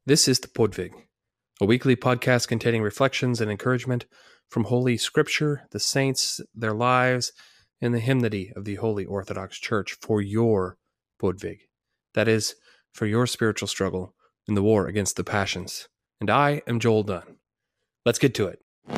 This is the Podvig, a weekly podcast containing reflections and encouragement from Holy Scripture, the saints, their lives, and the hymnody of the Holy Orthodox Church for your Podvig. That is, for your spiritual struggle in the war against the passions. And I am Joel Dunn. Let's get to it.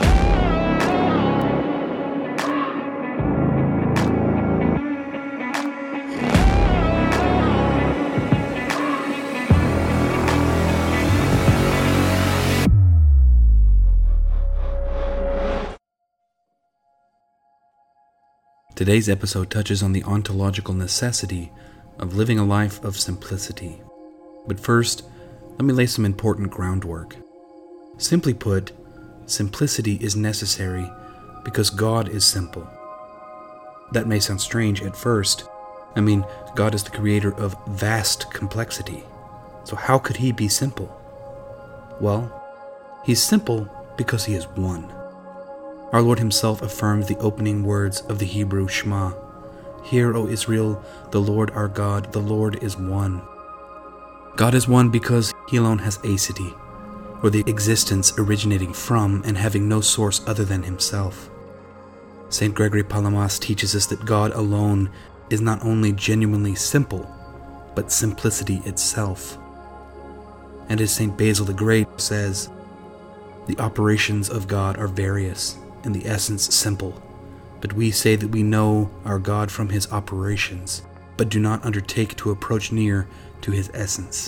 Today's episode touches on the ontological necessity of living a life of simplicity. But first, let me lay some important groundwork. Simply put, simplicity is necessary because God is simple. That may sound strange at first. God is the creator of vast complexity. So how could he be simple? Well, he's simple because he is one. Our Lord himself affirmed the opening words of the Hebrew Shema. Hear, O Israel, the Lord our God, the Lord is one. God is one because he alone has aseity, or the existence originating from and having no source other than himself. St. Gregory Palamas teaches us that God alone is not only genuinely simple, but simplicity itself. And as St. Basil the Great says, the operations of God are various, and the essence simple, but we say that we know our God from his operations, but do not undertake to approach near to his essence.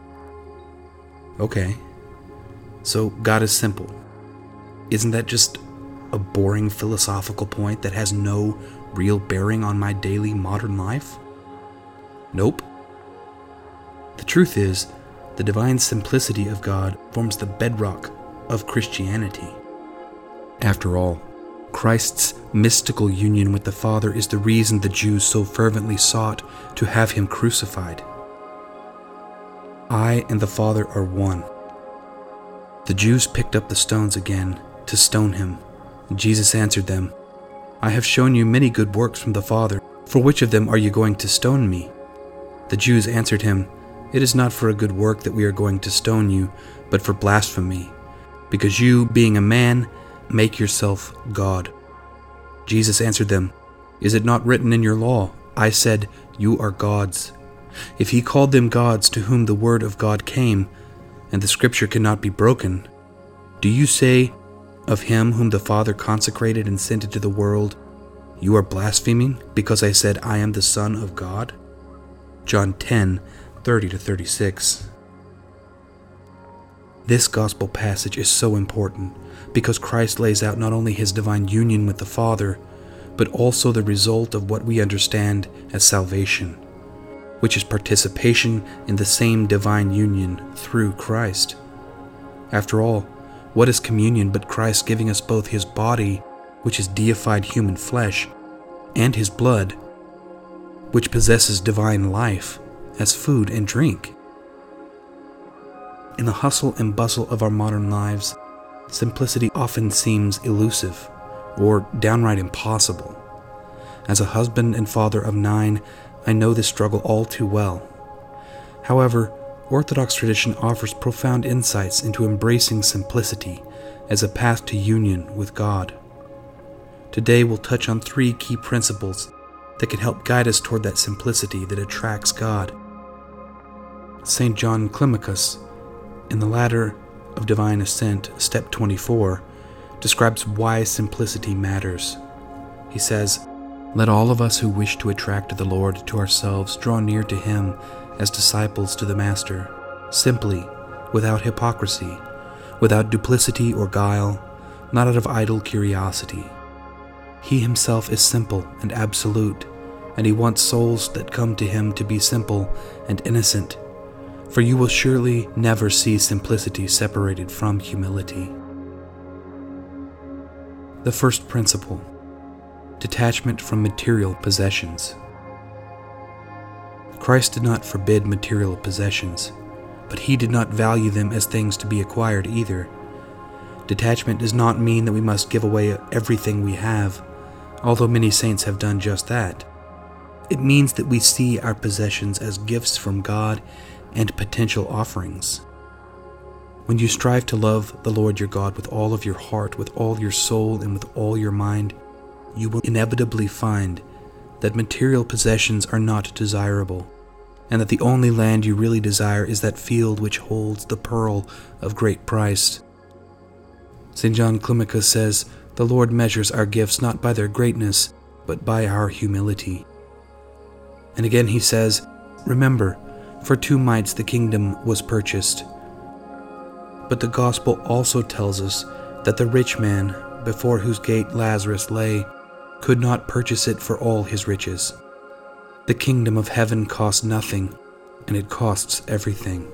Okay, so God is simple. Isn't that just a boring philosophical point that has no real bearing on my daily modern life? Nope. The truth is, the divine simplicity of God forms the bedrock of Christianity. After all, Christ's mystical union with the Father is the reason the Jews so fervently sought to have him crucified. I and the Father are one. The Jews picked up the stones again to stone him. Jesus answered them, I have shown you many good works from the Father. For which of them are you going to stone me? The Jews answered him, It is not for a good work that we are going to stone you, but for blasphemy, because you, being a man, make yourself God. Jesus answered them, Is it not written in your law, I said, you are gods? If he called them gods to whom the word of God came, and the scripture cannot be broken, do you say of him whom the Father consecrated and sent into the world, You are blaspheming because I said I am the Son of God? John 10:30-36. This gospel passage is so important because Christ lays out not only his divine union with the Father, but also the result of what we understand as salvation, which is participation in the same divine union through Christ. After all, what is communion but Christ giving us both his body, which is deified human flesh, and his blood, which possesses divine life, as food and drink? In the hustle and bustle of our modern lives, simplicity often seems elusive or downright impossible. As a husband and father of 9, I know this struggle all too well. However, Orthodox tradition offers profound insights into embracing simplicity as a path to union with God. Today we'll touch on 3 key principles that can help guide us toward that simplicity that attracts God. St. John Climacus, in the Ladder of Divine Ascent, Step 24, describes why simplicity matters. He says, Let all of us who wish to attract the Lord to ourselves draw near to him as disciples to the Master, simply, without hypocrisy, without duplicity or guile, not out of idle curiosity. He himself is simple and absolute, and he wants souls that come to him to be simple and innocent, for you will surely never see simplicity separated from humility. The first principle: detachment from material possessions. Christ did not forbid material possessions, but he did not value them as things to be acquired either. Detachment does not mean that we must give away everything we have, although many saints have done just that. It means that we see our possessions as gifts from God and potential offerings. When you strive to love the Lord your God with all of your heart, with all your soul, and with all your mind, you will inevitably find that material possessions are not desirable, and that the only land you really desire is that field which holds the pearl of great price. St. John Climacus says, "The Lord measures our gifts not by their greatness, but by our humility." And again he says, "Remember, for 2 mites the kingdom was purchased." But the gospel also tells us that the rich man, before whose gate Lazarus lay, could not purchase it for all his riches. The kingdom of heaven costs nothing, and it costs everything.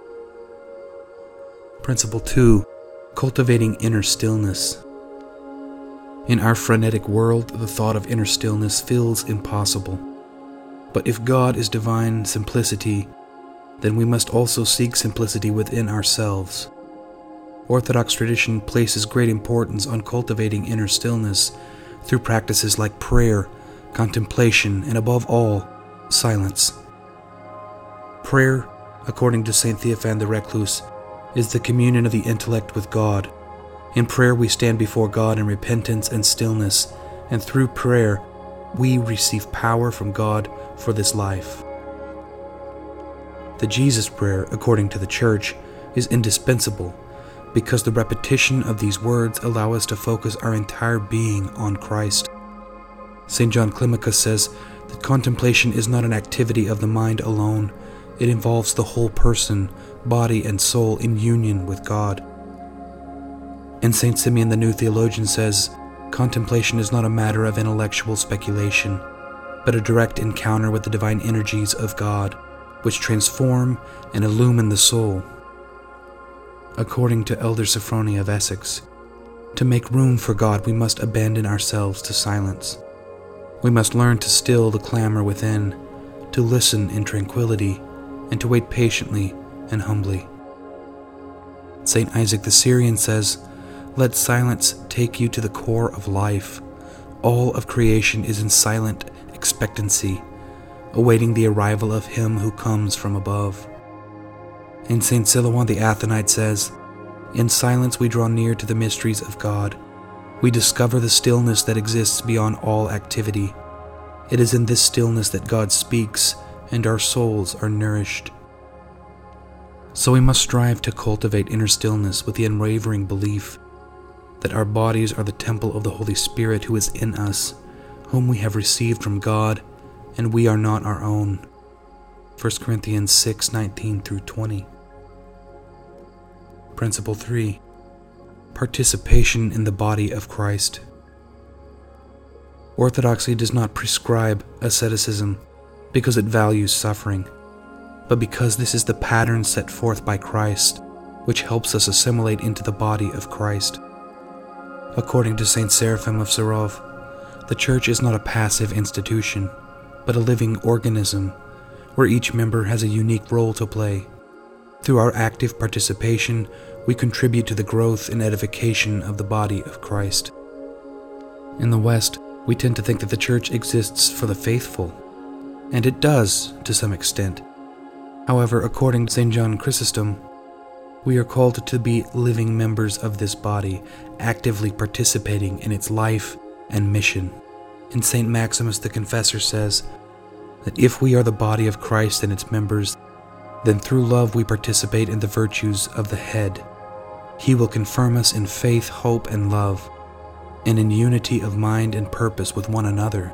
Principle 2. Cultivating inner stillness. In our frenetic world, the thought of inner stillness feels impossible. But if God is divine simplicity, then we must also seek simplicity within ourselves. Orthodox tradition places great importance on cultivating inner stillness through practices like prayer, contemplation, and above all, silence. Prayer, according to St. Theophan the Recluse, is the communion of the intellect with God. In prayer we stand before God in repentance and stillness, and through prayer we receive power from God for this life. The Jesus prayer, according to the Church, is indispensable because the repetition of these words allow us to focus our entire being on Christ. St. John Climacus says that contemplation is not an activity of the mind alone. It involves the whole person, body, and soul in union with God. And St. Simeon the New Theologian says, contemplation is not a matter of intellectual speculation, but a direct encounter with the divine energies of God, which transform and illumine the soul. According to Elder Sophronia of Essex, to make room for God we must abandon ourselves to silence. We must learn to still the clamor within, to listen in tranquility, and to wait patiently and humbly. St. Isaac the Syrian says, "Let silence take you to the core of life. All of creation is in silent expectancy, awaiting the arrival of Him who comes from above." And St. Silouan the Athonite says, "In silence we draw near to the mysteries of God. We discover the stillness that exists beyond all activity. It is in this stillness that God speaks, and our souls are nourished." So we must strive to cultivate inner stillness with the unwavering belief that our bodies are the temple of the Holy Spirit who is in us, whom we have received from God, and we are not our own. 1 Corinthians 6:19-20. Principle 3. Participation in the body of Christ. Orthodoxy does not prescribe asceticism because it values suffering, but because this is the pattern set forth by Christ, which helps us assimilate into the body of Christ. According to St. Seraphim of Sarov, the Church is not a passive institution, but a living organism, where each member has a unique role to play. Through our active participation, we contribute to the growth and edification of the body of Christ. In the West, we tend to think that the Church exists for the faithful, and it does to some extent. However, according to St. John Chrysostom, we are called to be living members of this body, actively participating in its life and mission. And St. Maximus the Confessor says that if we are the body of Christ and its members, then through love we participate in the virtues of the head. He will confirm us in faith, hope, and love, and in unity of mind and purpose with one another.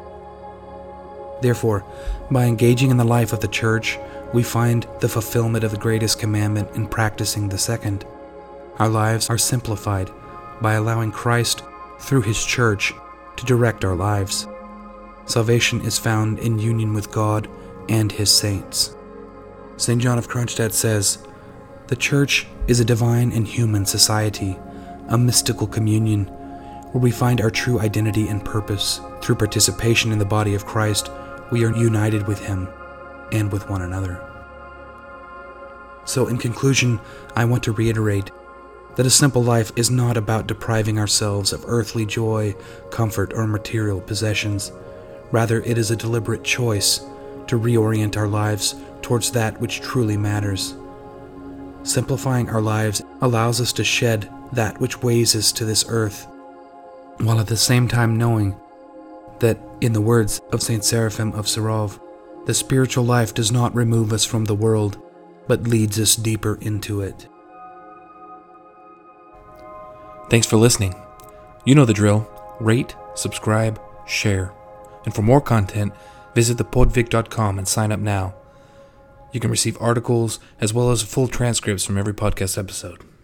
Therefore, by engaging in the life of the Church, we find the fulfillment of the greatest commandment in practicing the second. Our lives are simplified by allowing Christ, through His Church, to direct our lives. Salvation is found in union with God and His saints. St. John of Kronstadt says, "The Church is a divine and human society, a mystical communion, where we find our true identity and purpose. Through participation in the body of Christ, we are united with Him and with one another." So in conclusion, I want to reiterate that a simple life is not about depriving ourselves of earthly joy, comfort, or material possessions. Rather, it is a deliberate choice to reorient our lives towards that which truly matters. Simplifying our lives allows us to shed that which weighs us to this earth, while at the same time knowing that, in the words of Saint Seraphim of Sarov, the spiritual life does not remove us from the world, but leads us deeper into it. Thanks for listening. You know the drill. Rate, subscribe, share. And for more content, visit thepodvic.com and sign up now. You can receive articles as well as full transcripts from every podcast episode.